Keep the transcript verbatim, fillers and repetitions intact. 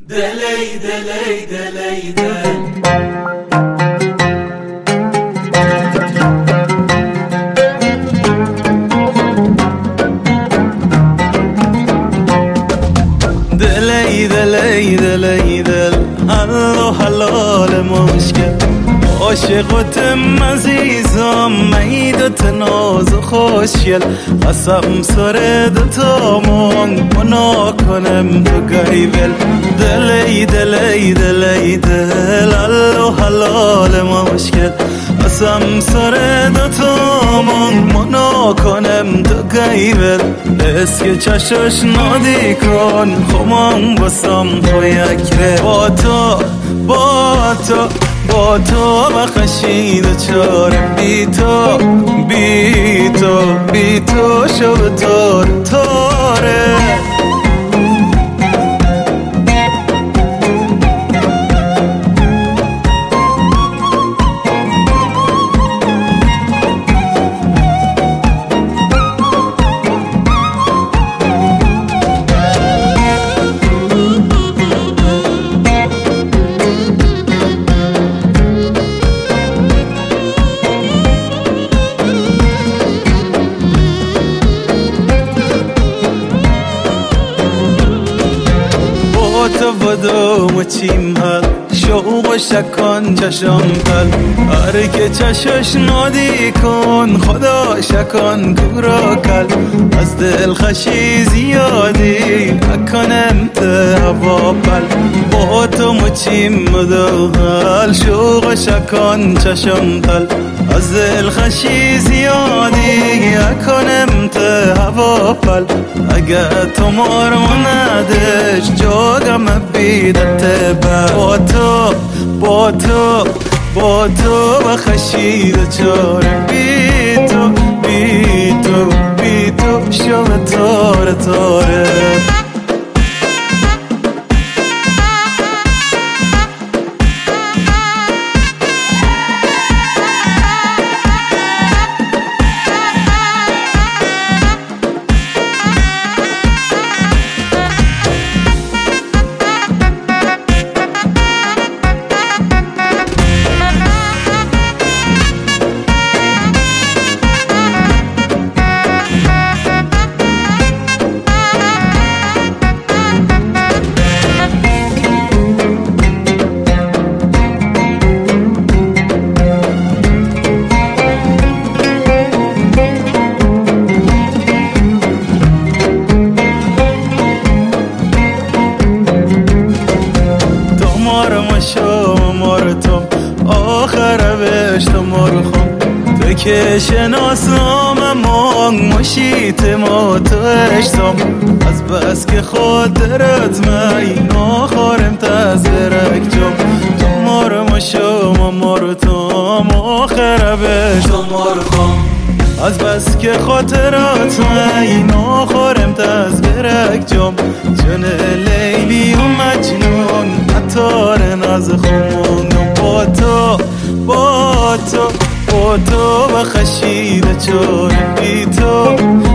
دلی دلی دلی دل دلی دلی دلی دل حلال حلال مشکل عاشقتم عزیزم میدت ناز و خوشگل قسم سر دوتامون منا کنم تو گریبل دلی دلی دلی دل حلال حلال مشکل قسم سر دوتامون منا کنم تو گریبل اسک چشش نادی کن خمان بسم تو یک ره با تو با تو با تو بخشید چاره بی تو بی تو بی تو شب تار تاره تو بدو مچیم هل شوق و شکان چشم کل هر که چشش نادی کن خدا شکان کورا کل از دل خشی زیادی اکنم ته هوا پل با تو مچیم بدو هل شوق و شکان چشم کل از دل خشی زیادی اکنم ته هوا پل اگر تو مار مندش جاگم بیدت با تو با تو با تو بخشید چاره بی تو بی تو بی تو شب تاره تاره آخر بشت مرخم تو که شناسم اما مشیت ما تو اشتم از بس که خاطرت می ناخارم تزرک جم تو مار مشام مار توم آخر بشت مرخم از بس که خاطرت می ناخارم تزرک جم جن لیلی و مجنون عطار ناز خمونم با تو با تو با تو بخشید چاره بی تو